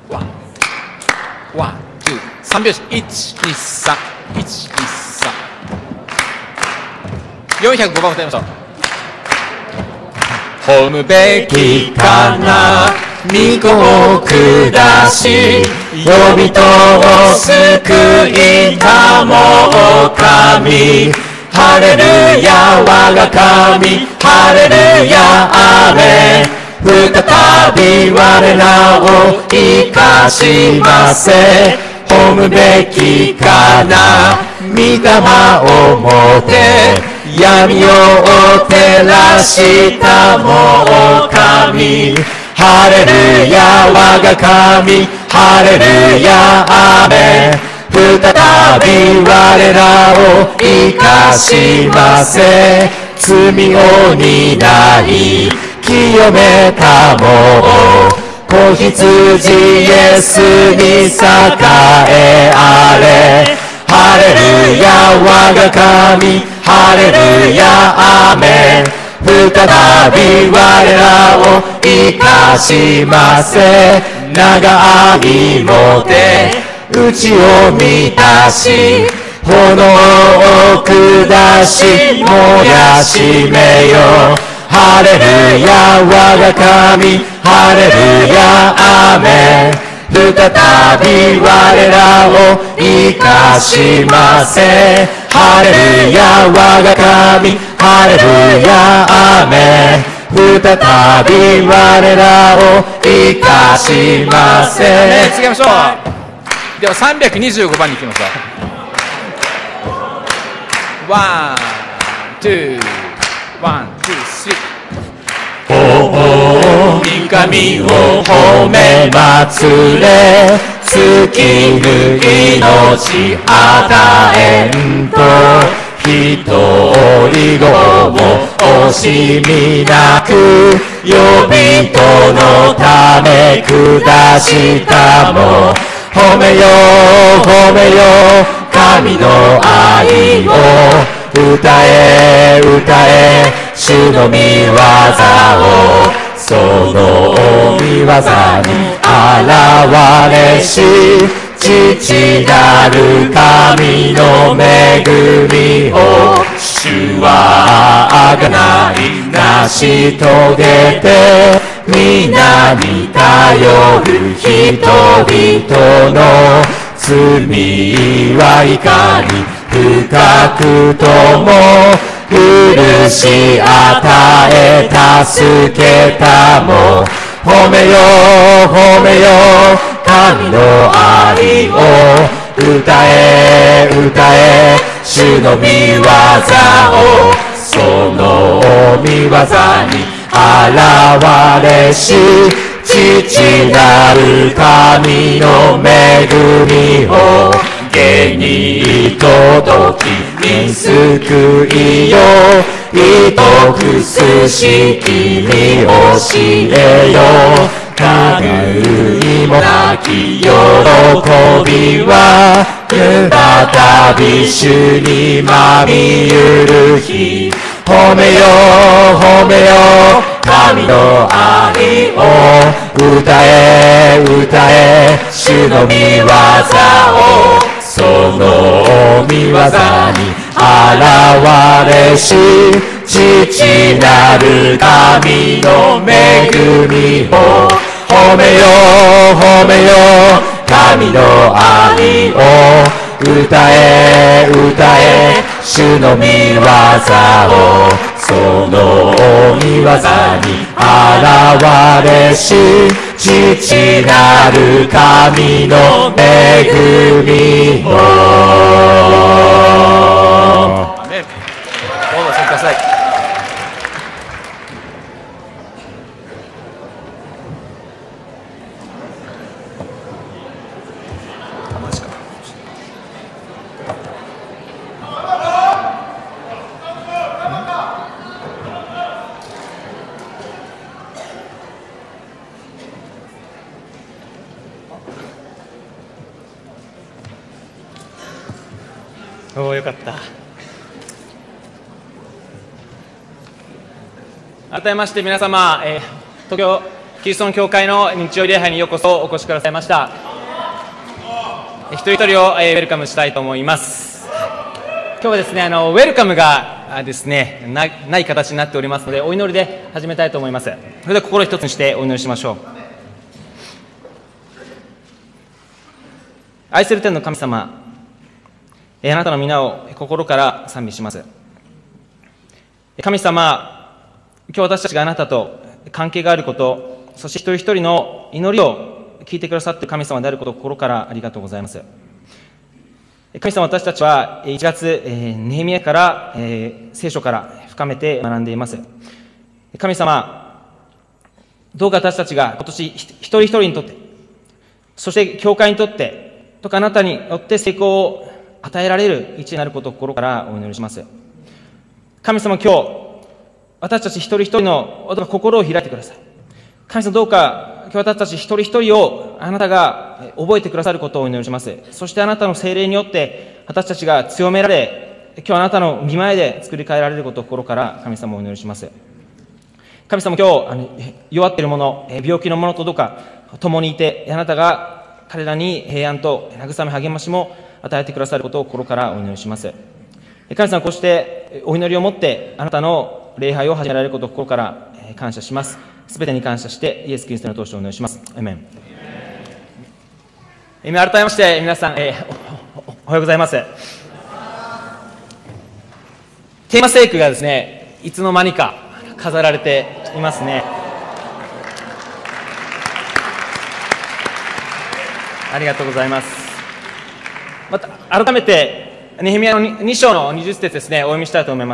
ワン、ワン、ツー、3拍子、1、2、3、1、2、3。405番歌いましょう。褒むべきかな御子を下し、呼びとを救いたもお神。ハレルヤ我が神、ハレルヤアメン。再び我らを生かしませ。褒むべきかな御霊をもて、闇を照らしたもお神。ハレルヤ我が神、ハレルヤアメン。再び我らを生かしませ。罪を担い清めたも子羊イエスに栄えあれ。ハレルヤ我が神、ハレルヤアメン。再び我らを生かしませ。長いもて内を満たし、炎を下し燃やしめよ。ハレルヤ我が神、ハレルヤアメン。再び我らを生かしませ。ハレルヤ我が神、ハレルヤアメン。再び我らを生かしませ。次行きましょう。では325番に行きましょう。ワン、ツー、ワン、ツー、スリー。御神を褒め祭れ、尽きる命与えんと。人以後も惜しみなく、予備とのため下したも。褒めよ褒めよ神の愛を、歌え歌え主の御業を。その御業に現れし、父なる神の恵みを。主はあがない成し遂げて、皆に頼る人々の罪はいかに深くとも。許し与え助けたも。褒めよ褒めよ神の愛を。歌え歌え主の御業を。その御業に現れし、父なる神の恵みを。下に届きに救いよ。糸くす式に教えよ。類いもなき喜びは、再び主にまみゆる日。褒めよ褒めよ神の愛を。歌え歌え主の御業を。その御業に現れし、父なる神の恵みを。褒めよ褒めよ神の愛を。歌え歌え主の御業を。その御業に現れし、父なる神の恵みを。アメン。どうぞお進みください。 おお、よかった。改めまして皆様、東京キリストの教会の日曜礼拝にようこそお越しくださいました。一人一人をウェルカムしたいと思います。今日はですね、ウェルカムがですね、ない形になっておりますので、お祈りで始めたいと思います。それでは心一つにしてお祈りしましょう。愛する天の神様、あなたの皆を心から賛美します。神様、今日私たちがあなたと関係があること、そして一人一人の祈りを聞いてくださっている神様であることを心からありがとうございます。神様、私たちは1月、ネヘミヤから、聖書から深めて学んでいます。神様、どうか私たちが今年一人一人にとって、そして教会にとって、とかあなたによって成功を与えられる一になることを心からお祈りします。神様、今日、私たち一人一人の心を開いてください。神様、どうか今日私たち一人一人をあなたが覚えてくださることをお祈りします。そしてあなたの聖霊によって私たちが強められ、今日あなたの御前で作り変えられることを心から神様をお祈りします。神様、今日弱っている者、病気の者とどうか共にいて、あなたが彼らに平安と慰め励ましも与えてくださることを心からお祈りします。神様、こうしてお祈りを持ってあなたの礼拝を始められることを心から感謝します。すべてに感謝してイエス・キリストの通してお祈りします。アーメン。改めまして皆さん、おはようございます。テーマ聖句がですね、いつの間にか飾られていますね。ありがとうございます。また改めてネヘミヤの2章の20節ですね、お読みしたいと思います。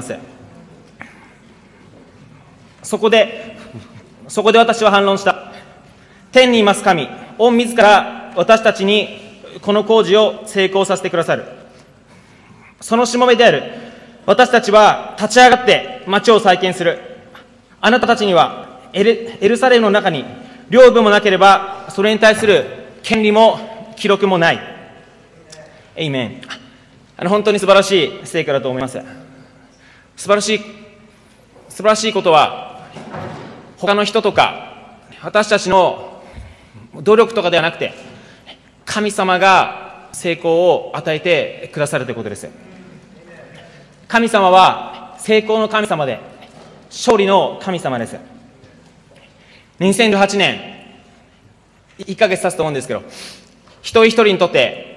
そこで私は反論した。天にいます神、御自ら私たちにこの工事を成功させてくださる。そのしもべである私たちは立ち上がって町を再建する。あなたたちにはエルサレムの中に領土もなければそれに対する権利も記録もない。エイメン。本当に素晴らしい成果だと思います。素晴らしいことは他の人とか私たちの努力とかではなくて、神様が成功を与えてくださるということです。神様は成功の神様で勝利の神様です。2018年1ヶ月経つと思うんですけど、一人一人にとって、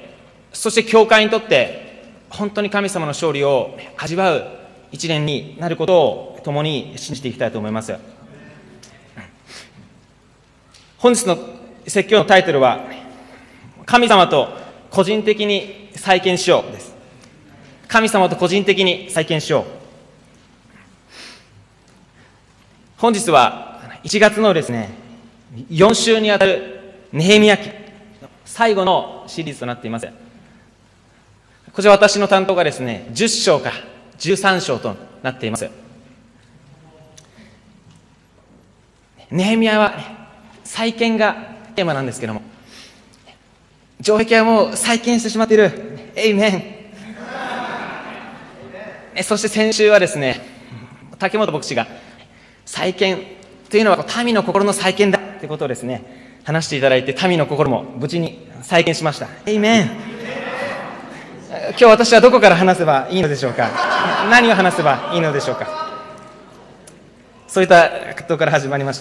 そして教会にとって本当に神様の勝利を味わう一年になることを共に信じていきたいと思います。本日の説教のタイトルは、神様と個人的に再建しようです。神様と個人的に再建しよう。本日は1月のですね、4週にあたるネヘミヤ記、最後のシリーズとなっています。こちら私の担当がですね、10章から13章となっています。ネヘミヤは再建がテーマなんですけども、城壁はもう再建してしまっている。エイメン。そして先週はですね、竹本牧師が再建というのは民の心の再建だということをですね、話していただいて、民の心も無事に再建しました。エイメン。今日私はどこから話せばいいのでしょうか。何を話せばいいのでしょうか。そういったことから始まりました。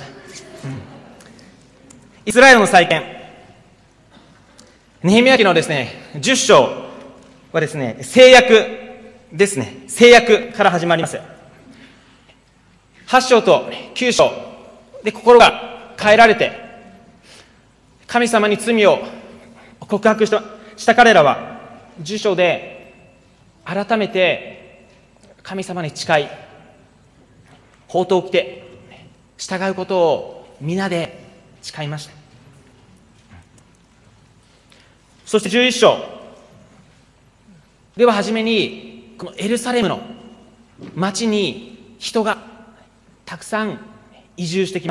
イスラエルの再建、ネヘミヤ記のですね、10章はですね、制約ですね、制約から始まります。8章と9章で心が変えられて、神様に罪を告白した彼らは、10章で改めて神様に誓い、法灯を着て従うことを皆で誓いました。そして11章では初めにこのエルサレムの町に人がたくさん移住してきます。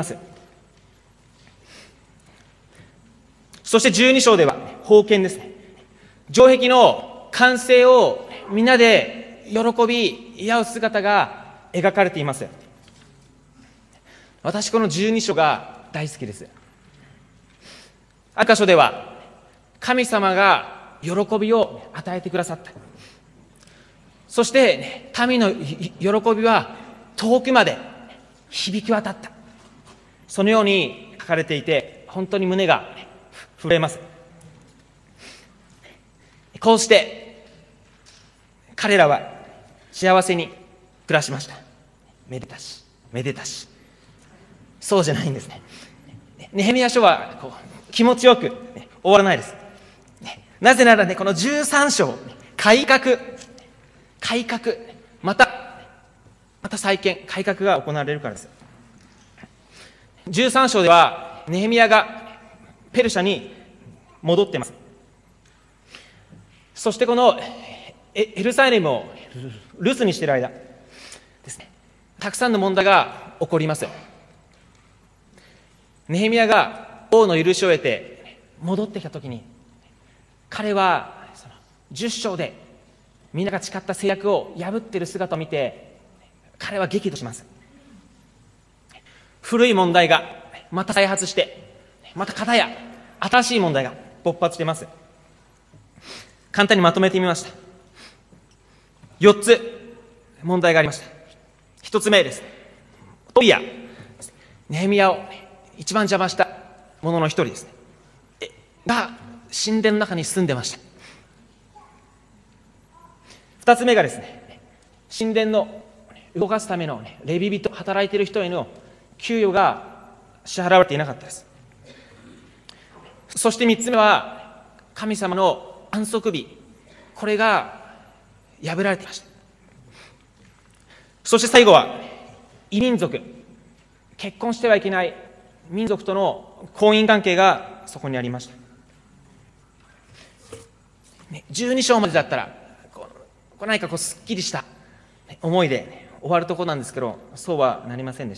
そして12章では封建ですね、城壁の完成を皆で喜び祝う姿が描かれています。私この12章が大好きです。ある箇所では、神様が喜びを与えてくださった。そして、民の喜びは遠くまで響き渡った。そのように書かれていて、本当に胸が震えます。こうして、彼らは幸せに暮らしました。めでたし、めでたし。そうじゃないんですね。ネヘミヤ書は気持ちよく終わらないです。なぜならね、この13章、改革、また再建、改革が行われるからです。13章では、ネヘミヤがペルシャに戻っています。そしてこのエルサレムを留守にしている間ですね、たくさんの問題が起こります。ネヘミヤが王の許しを得て戻ってきたときに、彼はその10章でみんなが誓った制約を破っている姿を見て、彼は激怒します。古い問題がまた再発して、また片や新しい問題が勃発しています。簡単にまとめてみました。4つ問題がありました。1つ目です。トビア、ネヘミヤを一番邪魔した者の一人ですね。が神殿の中に住んでました。2つ目がですね、神殿の動かすためのレビ人、働いている人への給与が支払われていなかったです。そして3つ目は、神様の安息日、これが破られていました。そして最後は、異民族、結婚してはいけない民族との婚姻関係がそこにありました。12章までだったら、何かすっきりした思いで終わるところなんですけど、そうはなりませんでした。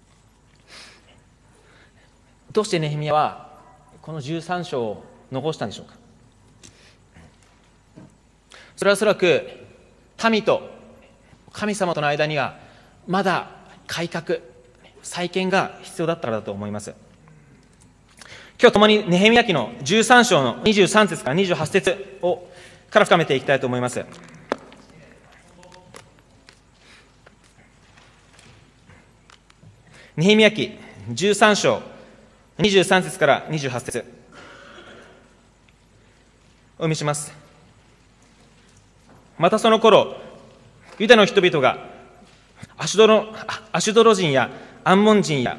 どうしてネヘミヤはこの13章を残したんでしょうか。それはおそらく民と神様との間にはまだ改革、再建が必要だったからだと思います。今日共にネヘミヤ記の13章の23節から28節から深めていきたいと思います。ネヘミヤ記13章23節から28節お読みします。またその頃、ユダの人々がアシュドロ人やアンモン人や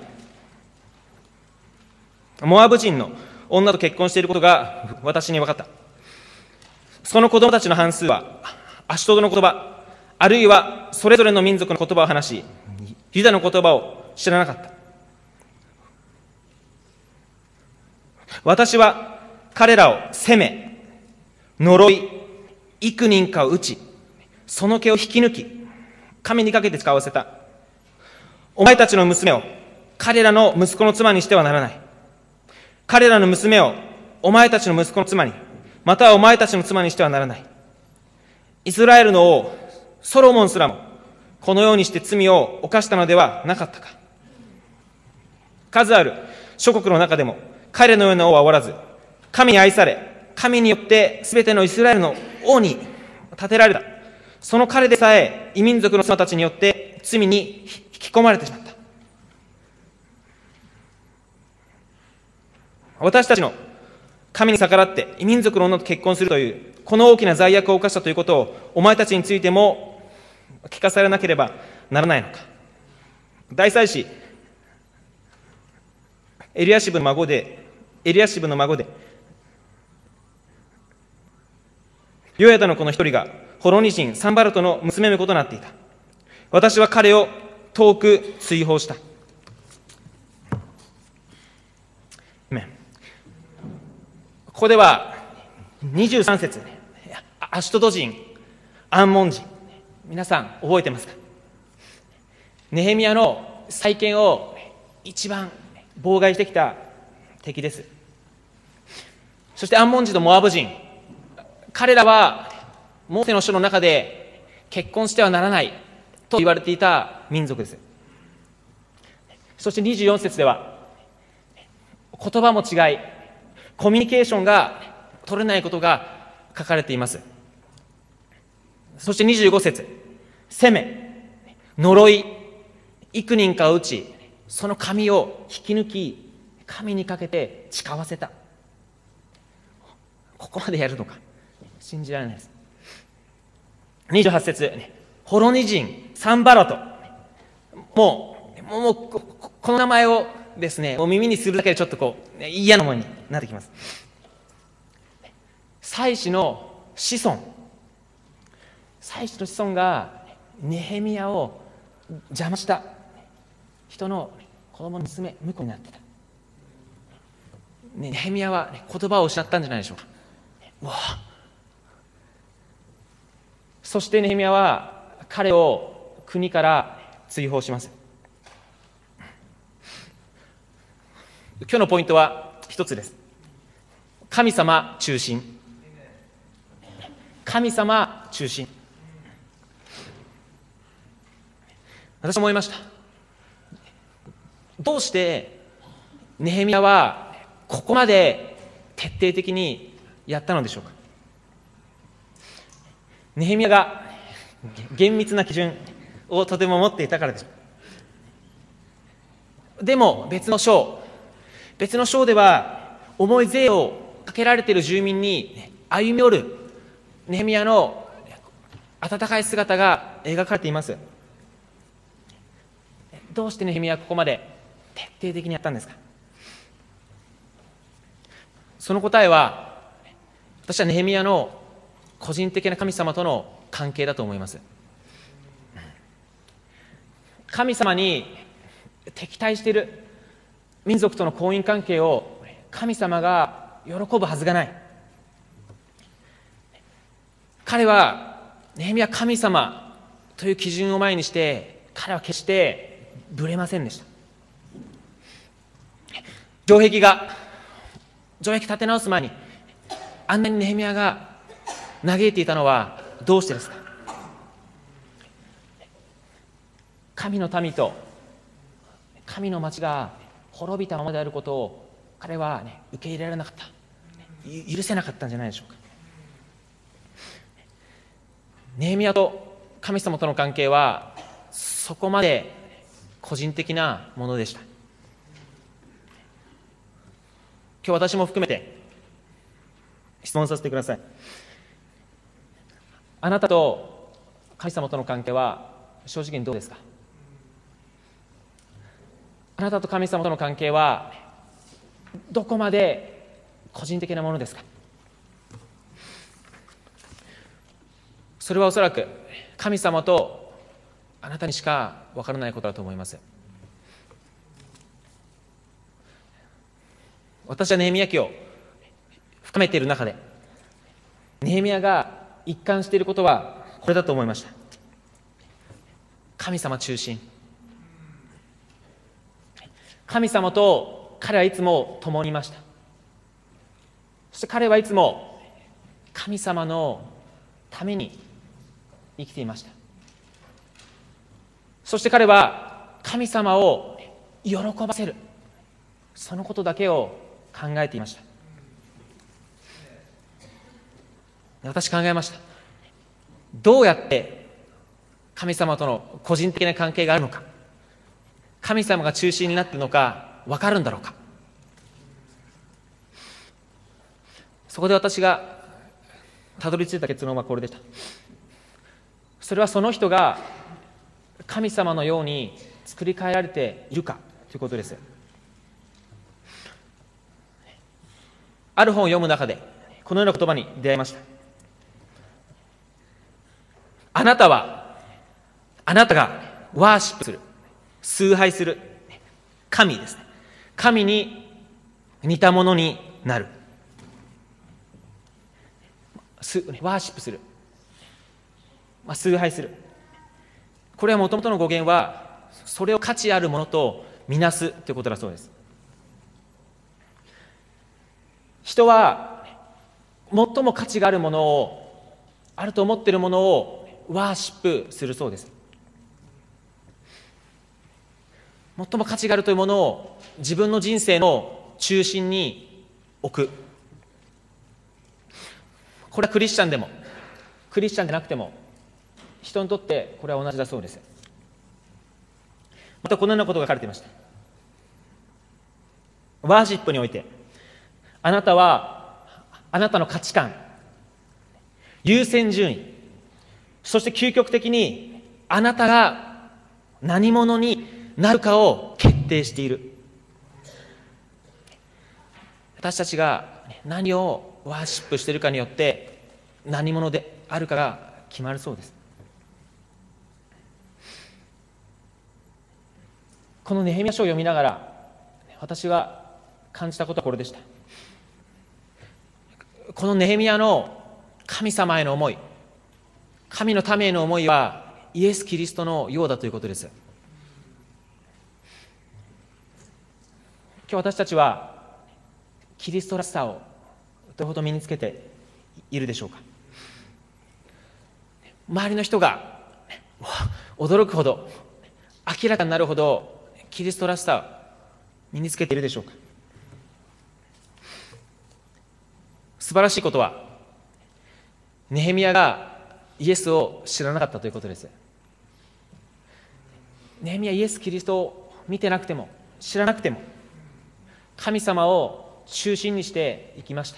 モアブ人の女と結婚していることが私に分かった。その子供たちの半数はアシュドの言葉、あるいはそれぞれの民族の言葉を話し、ユダの言葉を知らなかった。私は彼らを責め、呪い、幾人かを打ち、その毛を引き抜き、神にかけて使わせた。お前たちの娘を彼らの息子の妻にしてはならない。彼らの娘をお前たちの息子の妻に、またはお前たちの妻にしてはならない。イスラエルの王、ソロモンすらも、このようにして罪を犯したのではなかったか。数ある諸国の中でも、彼のような王はおらず、神に愛され、神によってすべてのイスラエルの王に立てられた。その彼でさえ、異民族の妻たちによって罪に引き込まれてしまった。私たちの神に逆らって異民族の女と結婚するという、この大きな罪悪を犯したということを、お前たちについても聞かされなければならないのか。大祭司、エリヤシブの孫で、ヨヤダの子の一人が、ホロニ人サンバルトの娘婿となっていた。私は彼を遠く追放した。ここでは23節、アシュトド人、アンモン人、皆さん覚えてますか。ネヘミヤの再建を一番妨害してきた敵です。そしてアンモン人とモアブ人、彼らはモーセの書の中で結婚してはならないと言われていた民族です。そして24節では、 言葉も違い、コミュニケーションが取れないことが書かれています。そして25節、責め、呪い、幾人かを打ち、その髪を引き抜き、神にかけて誓わせた。ここまでやるのか、信じられないです。28節、ホロニ人サンバラト、もうこの名前をですね、もう耳にするだけでちょっと嫌な思いになってきます。祭司の子孫、祭司の子孫がネヘミヤを邪魔した人の子供の娘、婿になってた。ネヘミヤは言葉を失ったんじゃないでしょうか。うわ、そしてネヘミヤは彼を国から追放します。今日のポイントは一つです。神様中心。神様中心。私は思いました。どうしてネヘミヤはここまで徹底的にやったのでしょうか。ネヘミヤが厳密な基準をとても持っていたからでしょう。でも別の章では、重い税をかけられている住民に歩み寄るネヘミヤの温かい姿が描かれています。どうしてネヘミヤはここまで徹底的にやったんですか。その答えは、私はネヘミヤの個人的な神様との関係だと思います。神様に敵対している民族との婚姻関係を神様が喜ぶはずがない。彼はネヘミヤ神様という基準を前にして彼は決してぶれませんでした。城壁立て直す前にあんなにネヘミヤが嘆いていたのはどうしてですか。神の民と神の町が滅びたままであることを彼は、受け入れられなかった、許せなかったんじゃないでしょうか。ネヘミヤと神様との関係はそこまで個人的なものでした。今日私も含めて質問させてください。あなたと神様との関係は正直にどうですか。あなたと神様との関係はどこまで個人的なものですか。それはおそらく神様とあなたにしか分からないことだと思います。私はネヘミヤ記を深めている中で、ネヘミヤが一貫していることはこれだと思いました。神様中心。神様と彼はいつも共にいました。そして彼はいつも神様のために生きていました。そして彼は神様を喜ばせる、そのことだけを考えていました。私考えました。どうやって神様との個人的な関係があるのか、神様が中心になっているのか分かるんだろうか。そこで私がたどり着いた結論はこれでした。それはその人が神様のように作り変えられているかということです。ある本を読む中でこのような言葉に出会いました。あなたがワーシップする、崇拝する神ですね。神に似たものになる。ワーシップする、崇拝する。これはもともとの語源はそれを価値あるものとみなすということだそうです。人は最も価値があるものを、あると思っているものをワーシップするそうです。最も価値があるというものを自分の人生の中心に置く。これはクリスチャンでもクリスチャンでなくても人にとってこれは同じだそうです。またこのようなことが書かれていました。ワーシップにおいてあなたはあなたの価値観、優先順位、そして究極的にあなたが何者になるかを決定している。私たちが何をワーシップしているかによって何者であるかが決まるそうです。このネヘミヤ書を読みながら私が感じたことはこれでした。このネヘミヤの神様への思い、神の民への思いはイエス・キリストのようだということです。今日私たちはキリストらしさをどれほど身につけているでしょうか。周りの人が驚くほど、明らかになるほどキリストらしさを身につけているでしょうか。素晴らしいことはネヘミヤがイエスを知らなかったということです。ネヘミヤイエス・キリストを見てなくても知らなくても神様を中心にして生きました。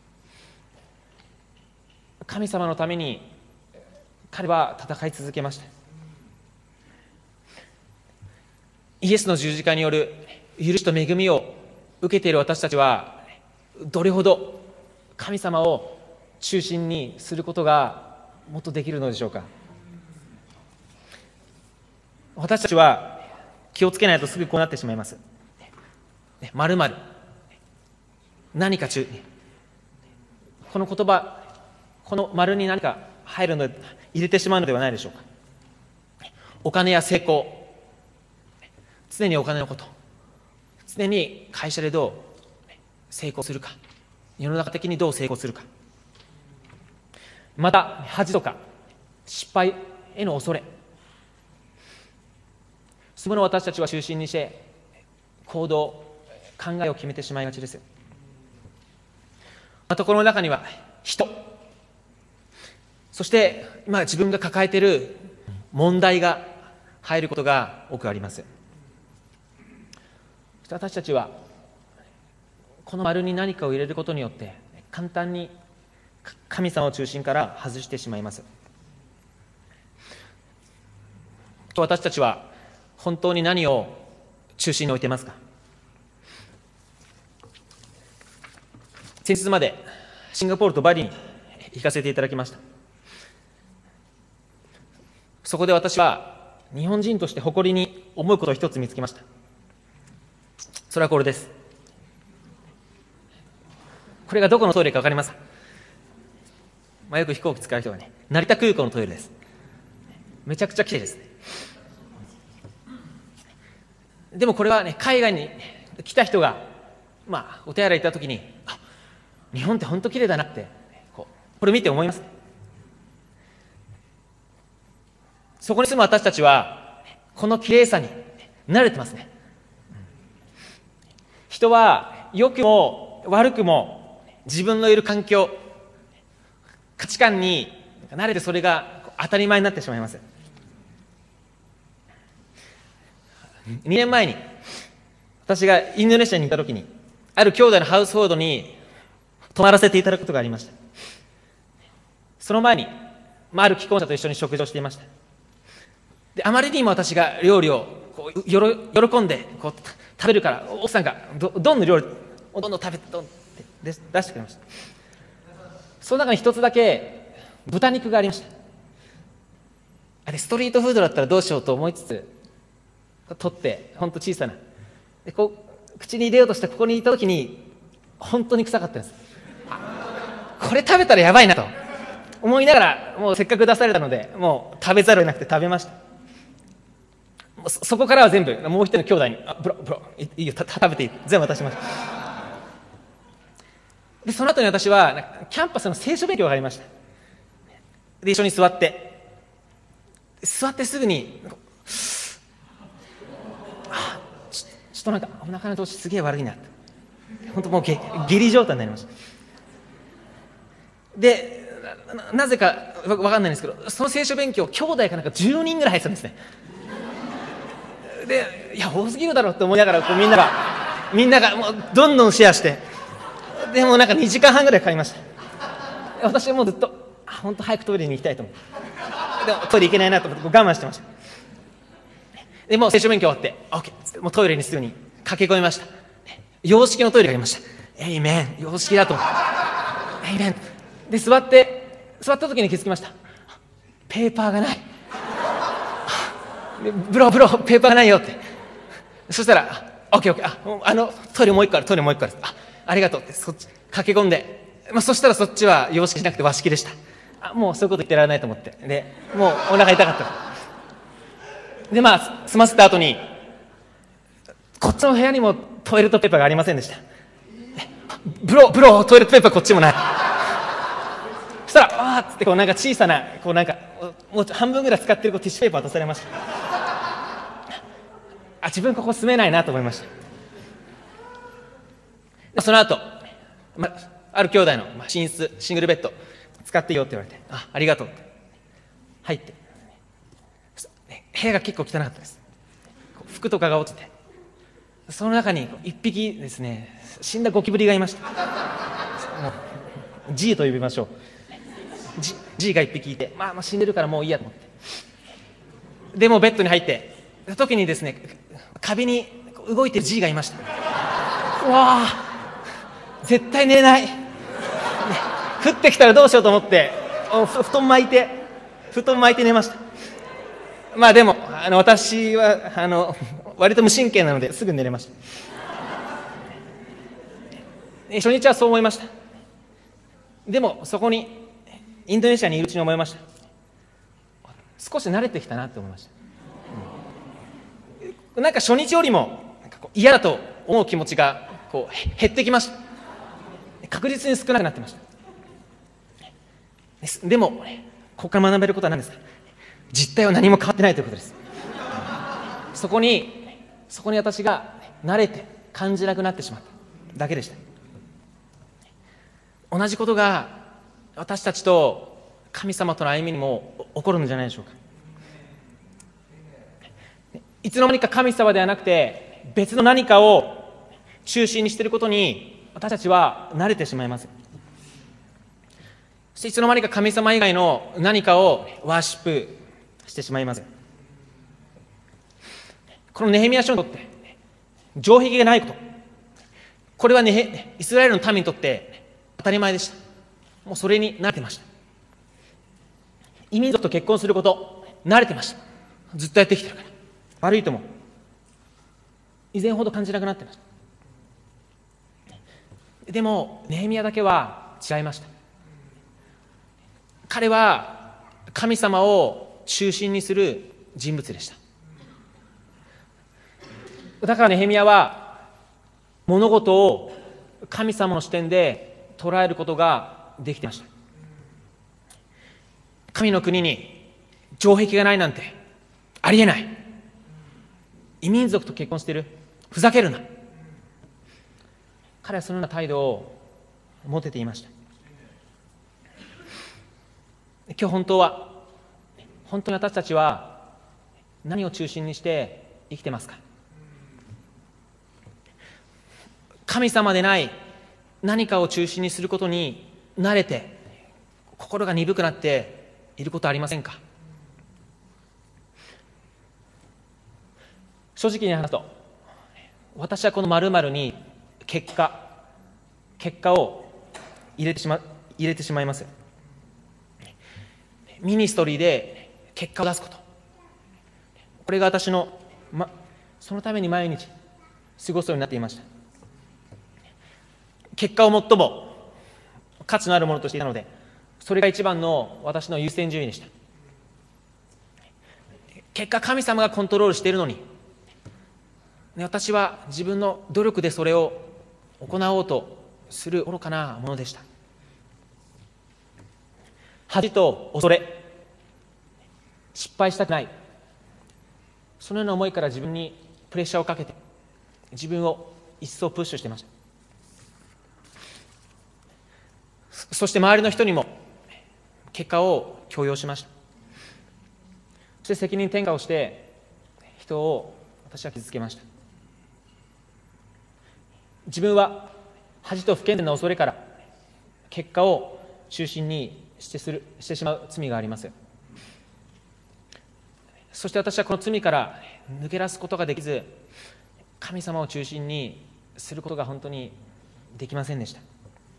神様のために彼は戦い続けました。イエスの十字架による許しと恵みを受けている私たちはどれほど神様を中心にすることがもっとできるのでしょうか。私たちは気をつけないとすぐこうなってしまいます。〇〇何か中、この言葉、この丸に何か入るので入れてしまうのではないでしょうか。お金や成功、常にお金のこと、常に会社でどう成功するか、世の中的にどう成功するか、また恥とか失敗への恐れ、その私たちは中心にして行動、考えを決めてしまいがちです。またこの中には人、そして今自分が抱えている問題が入ることが多くあります。私たちはこの丸に何かを入れることによって簡単に神様を中心から外してしまいます。私たちは本当に何を中心に置いていますか。先日までシンガポールとバリに行かせていただきました。そこで私は日本人として誇りに思うことを一つ見つけました。それはこれです。これがどこのトイレか分かりますか。よく飛行機使う人がね、成田空港のトイレです。めちゃくちゃきれいですね。でもこれはね、海外に来た人がお手洗い行ったときに、日本って本当きれいだなってこれ見て思います。そこに住む私たちはこのきれいさに慣れてますね。人は良くも悪くも自分のいる環境、価値観に慣れてそれが当たり前になってしまいます。2年前に私がインドネシアにいたときにある兄弟のハウスホールに泊まらせていただくことがありました。その前に、ある既婚者と一緒に食事をしていました。であまりにも私が料理を喜んで食べるから奥さんがどんどん料理をどんどん食べてどんって出してくれました。その中に一つだけ豚肉がありました。あれストリートフードだったらどうしようと思いつつ取って本当小さなで口に入れようとしてここにいた時に本当に臭かったんです。これ食べたらやばいなと思いながらもうせっかく出されたのでもう食べざるを得なくて食べました。そこからは全部もう一人の兄弟にブロいいよ食べていい全部渡しました。でその後に私はキャンパスの聖書勉強がありました。で一緒に座ってすぐにちょっとなんかお腹の調子すげえ悪いなって本当もう下痢状態になりました。で、なぜか分かんないんですけど、その聖書勉強、兄弟かなんか10人ぐらい入ってたんですね。で、いや、多すぎるだろうって思いながら、こうみんながもうどんどんシェアして、でもなんか2時間半ぐらいかかりました。私はもうずっと、本当早くトイレに行きたいと思って。でもトイレ行けないなと思って我慢してました。でもう聖書勉強終わって、OK、もうトイレにすぐに駆け込みました。洋式のトイレがありました。エイメン、洋式だと。エイメン。で、座った時に気づきました。ペーパーがない。でブロペーパーがないよって。そしたら、OK、トイレもう一個ある。ありがとうって、そっち駆け込んで、そしたらそっちは洋式じゃなくて和式でした。もうそういうこと言ってられないと思って。で、もうお腹痛かった。で、済ませた後に、こっちの部屋にもトイレットペーパーがありませんでした。ブロトイレットペーパーこっちもない。そしたら、つってこうなんか小さな、こうなんか、もう半分ぐらい使ってるティッシュペーパー渡されました。自分ここ住めないなと思いました。その後、ある兄弟の寝室、シングルベッド、使っていいよって言われて、ありがとうって。入って。部屋が結構汚かったです。服とかが落ちて。その中に一匹ですね、死んだゴキブリがいました。G と呼びましょう。G が一匹いて、死んでるからもういいやと思って。でもベッドに入って、時にですね、壁に動いてる G がいました。うわー、絶対寝れない。降ってきたらどうしようと思って、布団巻いて寝ました。でも、私は、割と無神経なのですぐ寝れました。初日はそう思いました。でも、そこに、インドネシアにいるうちに思いました。少し慣れてきたなって思いました。なんか初日よりも嫌だと思う気持ちがこう減ってきました。確実に少なくなってました。でも、ここから学べることは何ですか？実態は何も変わってないということです。そこに私が慣れて感じなくなってしまっただけでした。同じことが私たちと神様との歩みにも起こるのじゃないでしょうか。いつの間にか神様ではなくて別の何かを中心にしていることに私たちは慣れてしまいます。そしていつの間にか神様以外の何かをワーシップしてしまいます。このネヘミヤ書にとって城壁がないこと、これはイスラエルの民にとって当たり前でした。もうそれに慣れてました。異民族と結婚すること慣れてました。ずっとやってきてるから。悪いとも以前ほど感じなくなってました。でもネヘミヤだけは違いました。彼は神様を中心にする人物でした。だからネヘミヤは物事を神様の視点で捉えることができていました。神の国に城壁がないなんてありえない。異民族と結婚している。ふざけるな。彼はそのような態度を持てていました。今日本当に私たちは何を中心にして生きてますか？神様でない何かを中心にすることに慣れて心が鈍くなっていることはありませんか？正直に話すと、私はこの〇〇に結果を入れてしまいます。ミニストリーで結果を出すこと、これが私の、そのために毎日過ごすようになっていました。結果を最も価値のあるものとしていたので、それが一番の私の優先順位でした。結果、神様がコントロールしているのに、私は自分の努力でそれを行おうとする愚かなものでした。恥と恐れ、失敗したくない、そのような思いから自分にプレッシャーをかけて自分を一層プッシュしていました。 そして周りの人にも結果を強要しました。そして責任転嫁をして人を私は傷つけました。自分は恥と不健全な恐れから結果を中心にしてしまう罪があります。そして私はこの罪から抜け出すことができず、神様を中心にすることが本当にできませんでした。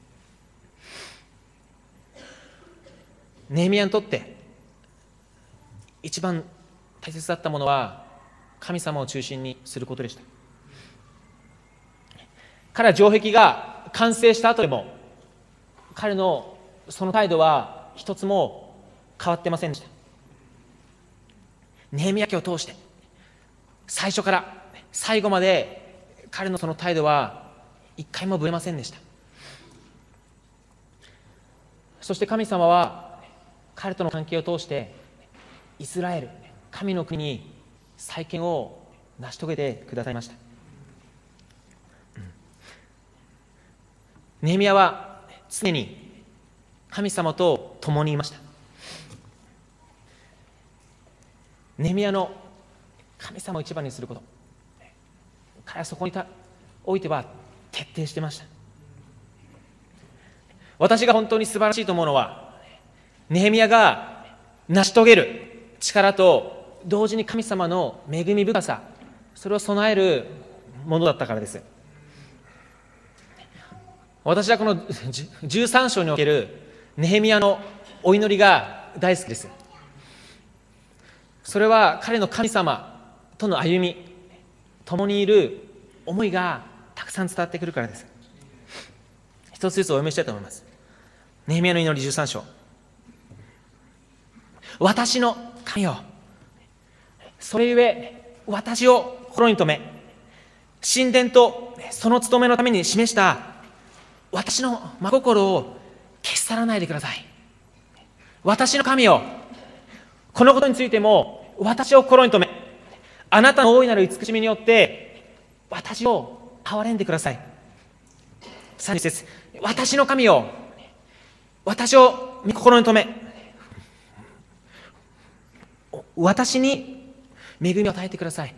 ネヘミヤにとって一番大切だったものは神様を中心にすることでした。彼は城壁が完成した後でも彼のその態度は一つも変わってませんでした。ネヘミヤ記を通して最初から最後まで彼のその態度は一回もぶれませんでした。そして神様は彼との関係を通してイスラエル、神の国に再建を成し遂げてくださいました。ネヘミヤは常に神様と共にいました。ネヘミヤの神様を一番にすること、彼はそこにおいては徹底していました。私が本当に素晴らしいと思うのは、ネヘミヤが成し遂げる力と同時に神様の恵み深さ、それを備えるものだったからです。私はこの13章におけるネヘミヤのお祈りが大好きです。それは彼の神様との歩み、共にいる思いがたくさん伝わってくるからです。一つずつお読みしたいと思います。ネヘミヤの祈り13章。私の神よ、それゆえ私を心に留め、神殿とその務めのために示した私の真心を消し去らないでください。私の神よ、このことについても私を心に留め、あなたの大いなる慈しみによって私を憐れんでください。31節、私の神よ、私を御心に留め、私に恵みを与えてください。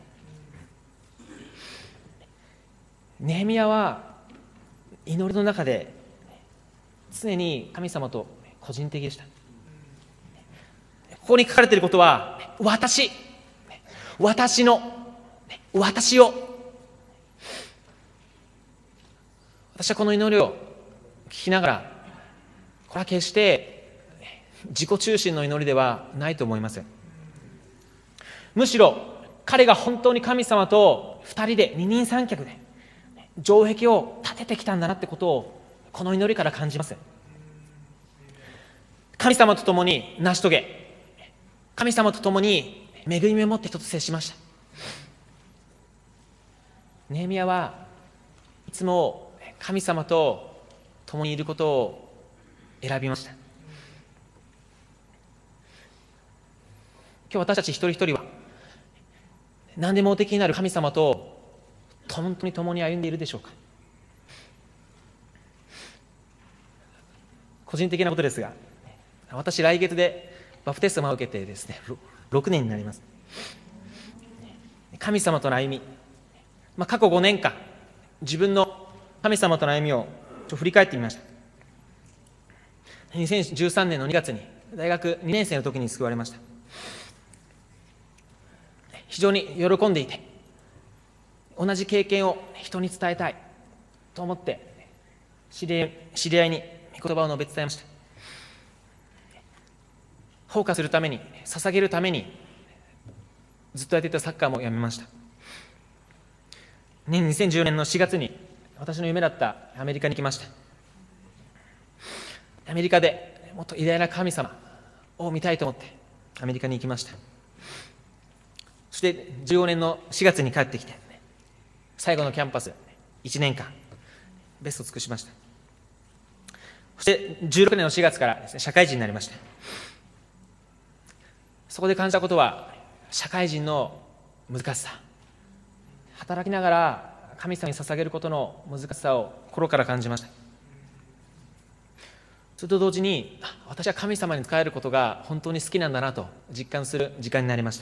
ネヘミヤは祈りの中で常に神様と個人的でした。ここに書かれていることは、私を、私はこの祈りを聞きながら、これは決して自己中心の祈りではないと思います。むしろ彼が本当に神様と二人で二人三脚で城壁を建ててきたんだなってことをこの祈りから感じます。神様と共に成し遂げ、神様と共に恵みを持って人と接しました。ネヘミヤはいつも神様と共にいることを選びました。今日私たち一人一人は何でもお敵になる神様と本当に共に歩んでいるでしょうか。個人的なことですが、私来月でバプテスマを受けてですね、6年になります。神様との歩み、過去5年間自分の神様との歩みを振り返ってみました。2013年の2月に大学2年生の時に救われました。非常に喜んでいて、同じ経験を人に伝えたいと思って知り合いに御言葉を述べ伝えました。奉火するために、捧げるためにずっとやっていたサッカーもやめました。2014年の4月に私の夢だったアメリカに行きました。アメリカでもっと偉大な神様を見たいと思ってアメリカに行きました。そして15年の4月に帰ってきて、最後のキャンパス1年間ベストを尽くしました。そして16年の4月からですね、社会人になりました。そこで感じたことは、社会人の難しさ、働きながら神様に捧げることの難しさを心から感じました。 それと同時に、私は神様に仕えることが本当に好きなんだなと実感する時間になりました。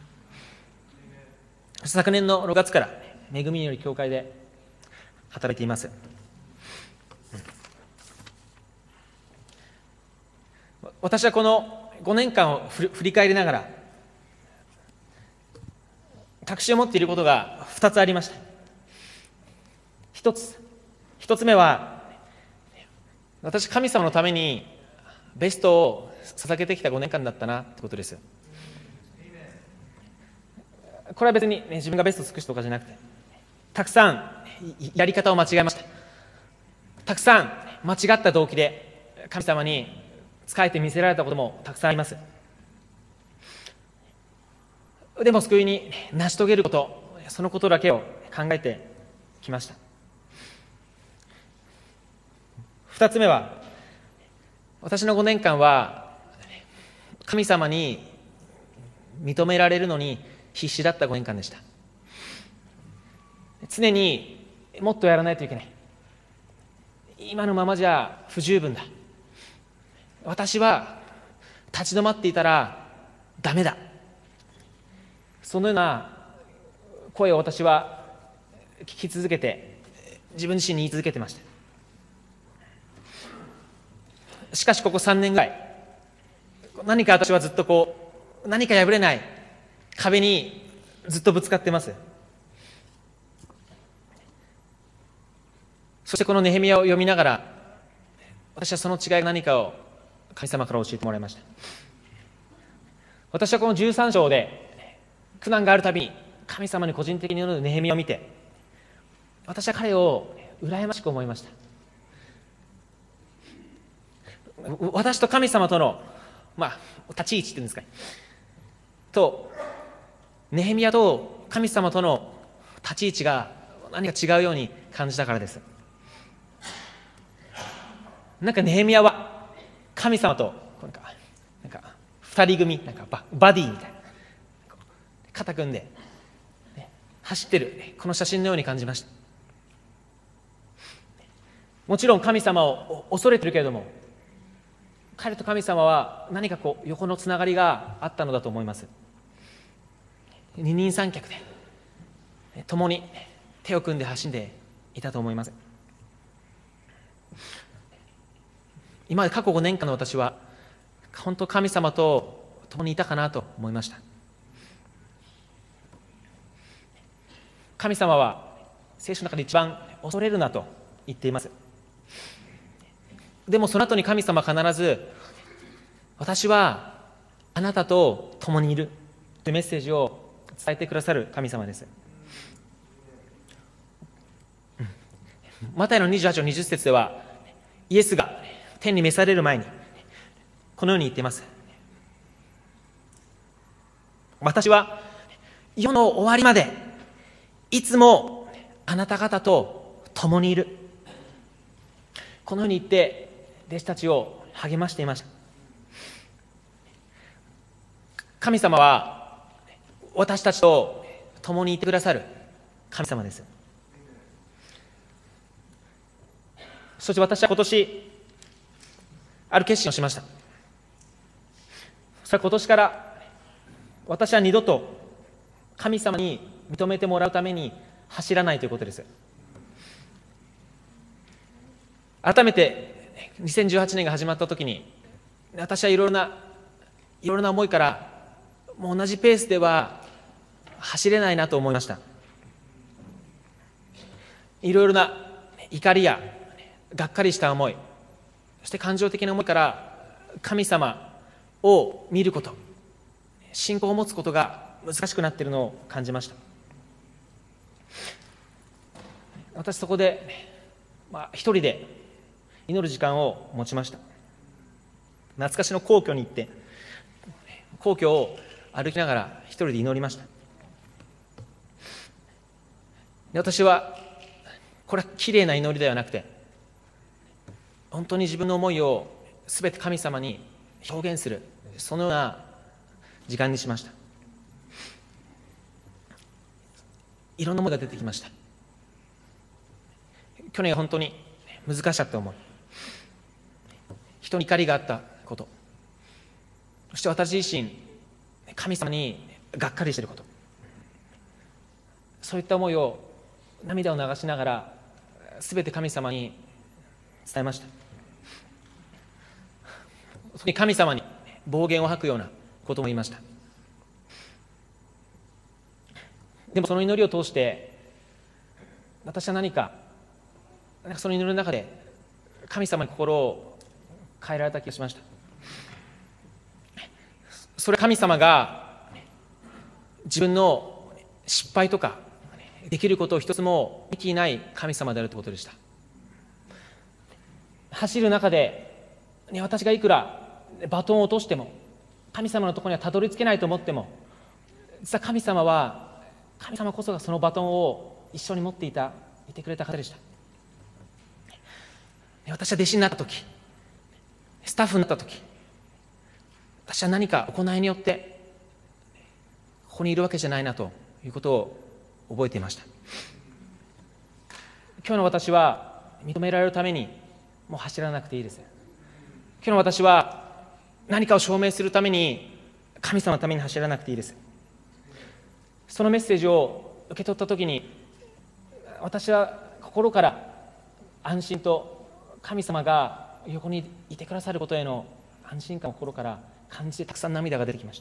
昨年の6月から恵みにより教会で働いています。私はこの5年間を振り返りながら確信を持っていることが2つありました。1つ目は、私神様のためにベストを捧げてきた5年間だったなってことです。これは別に、自分がベストを尽くしたとかじゃなくて、たくさんやり方を間違えました。たくさん間違った動機で神様に仕えて見せられたこともたくさんあります。でも救いに成し遂げること、そのことだけを考えてきました。2つ目は、私の5年間は神様に認められるのに必死だった5年間でした。常にもっとやらないといけない、今のままじゃ不十分だ、私は立ち止まっていたらダメだ、そのような声を私は聞き続けて、自分自身に言い続けてました。しかしここ3年ぐらい、何か私はずっと何か破れない壁にずっとぶつかってます。そしてこのネヘミヤを読みながら、私はその違いが何かを神様から教えてもらいました。私はこの13章で苦難があるたびに神様に個人的に読むネヘミヤを見て、私は彼を羨ましく思いました。私と神様との、立ち位置っていうんですか、とネヘミヤと神様との立ち位置が何か違うように感じたからです。なんかネヘミヤは神様となんか二人組、なんかバディみたいな、肩組んで走ってるこの写真のように感じました。もちろん神様を恐れてるけれども、彼と神様は何か横のつながりがあったのだと思います。二人三脚で共に手を組んで走っていたと思います。今まで過去5年間の私は本当神様と共にいたかなと思いました。神様は聖書の中で一番恐れるなと言っています。でもその後に神様は必ず、私はあなたと共にいるというメッセージを伝えてくださる神様です。マタイの28章20節では、イエスが天に召される前にこのように言っています。私は世の終わりまでいつもあなた方と共にいる、このように言って弟子たちを励ましていました。神様は私たちと共にいてくださる神様です。そして私は今年ある決心をしました。それは今年から私は二度と神様に認めてもらうために走らないということです。改めて2018年が始まった時に、私はいろいろな思いから、もう同じペースでは走れないなと思いました。いろいろな怒りやがっかりした思い、そして感情的な思いから神様を見ること、信仰を持つことが難しくなっているのを感じました。私そこで、一人で祈る時間を持ちました。懐かしの皇居に行って、皇居を歩きながら一人で祈りました。で、私はこれはきれいな祈りではなくて、本当に自分の思いをすべて神様に表現する、そのような時間にしました。いろんな思いが出てきました。去年は本当に難しかった思い、 人に怒りがあったこと、そして私自身神様にがっかりしていること、そういった思いを涙を流しながらすべて神様に伝えました。神様に暴言を吐くようなことも言いました。でもその祈りを通して私は何かその祈りの中で神様に心を変えられた気がしました。それは神様が自分の失敗とかできることを一つもできない神様であるということでした。走る中で私がいくらバトンを落としても神様のところにはたどり着けないと思っても、実は神様こそがそのバトンを一緒に持っていてくれた方でした。私は弟子になった時、スタッフになった時、私は何か行いによってここにいるわけじゃないなということを覚えていました。今日の私は認められるためにもう走らなくていいです。今日の私は何かを証明するために神様のために走らなくていいです。そのメッセージを受け取ったときに、私は心から安心と神様が横にいてくださることへの安心感を心から感じて、たくさん涙が出てきました。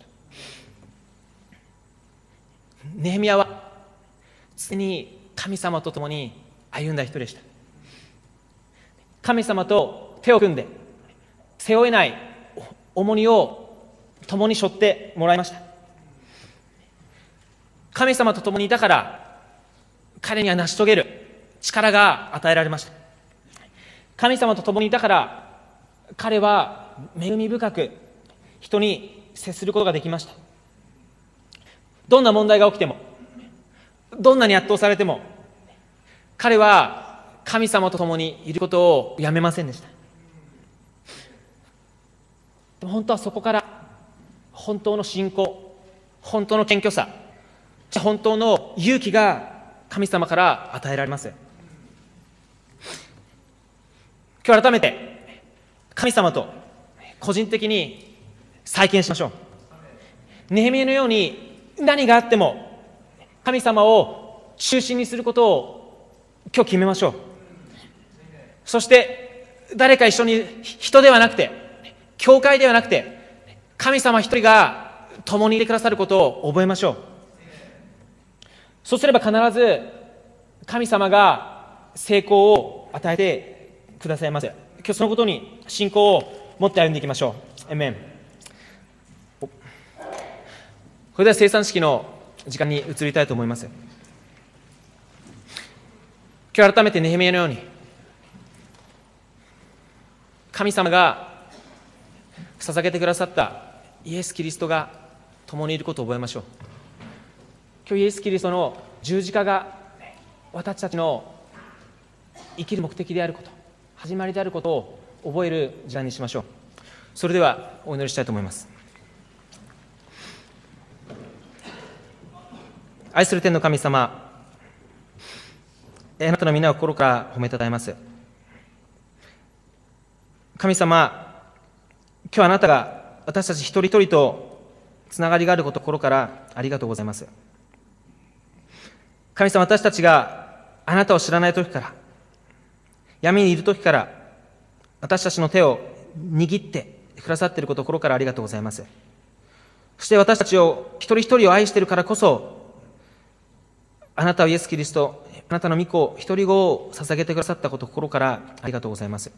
ネヘミヤは常に神様と共に歩んだ人でした。神様と手を組んで背負えない重荷を共に背負ってもらいました。神様と共にいたから彼には成し遂げる力が与えられました。神様と共にいたから彼は恵み深く人に接することができました。どんな問題が起きても、どんなに圧倒されても、彼は神様と共にいることをやめませんでした。でも本当はそこから本当の信仰、本当の謙虚さ、本当の勇気が神様から与えられます。今日改めて神様と個人的に再建しましょう。ネヘミヤのように何があっても神様を中心にすることを今日決めましょう。そして誰か一緒に、人ではなくて、教会ではなくて、神様一人が共にいてくださることを覚えましょう。そうすれば必ず神様が成功を与えてくださいます。今日そのことに信仰を持って歩んでいきましょう。アメン。これでは生産式の時間に移りたいと思います。今日改めてネヘミヤのように神様が捧げてくださったイエス・キリストが共にいることを覚えましょう。今日イエス・キリストの十字架が私たちの生きる目的であること、始まりであることを覚える時間にしましょう。それではお祈りしたいと思います。愛する天の神様、あなたの皆を心から褒めたたえます。神様、今日あなたが私たち一人一人とつながりがあることを心からありがとうございます。神様、私たちがあなたを知らない時から、闇にいる時から私たちの手を握ってくださっていることを心からありがとうございます。そして私たちを一人一人を愛しているからこそ、あなたはイエス・キリスト、あなたの御子、一人子を捧げてくださったことを心からありがとうございます。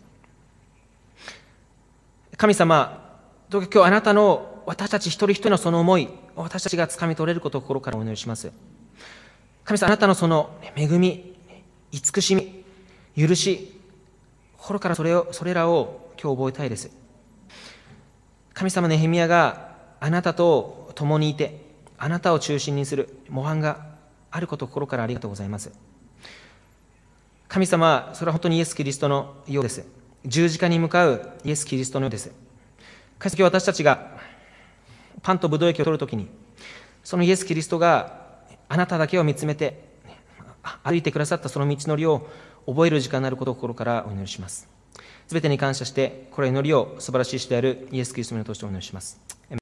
神様、どうか今日あなたの私たち一人一人のその思いを私たちが掴み取れることを心からお祈りします。神様、あなたのその恵み、慈しみ、許し、心からそれらを今日覚えたいです。神様、ネヘミヤがあなたと共にいて、あなたを中心にする模範があることを心からありがとうございます。神様、それは本当にイエス・キリストのようです。十字架に向かうイエス・キリストのようです。今日私たちがパンとブドウ液を取るときに、そのイエス・キリストがあなただけを見つめて歩いてくださったその道のりを覚える時間になることを心からお祈りします。 すべてに感謝して、これを祈りを素晴らしい主であるイエス・キリストの通してお祈りします。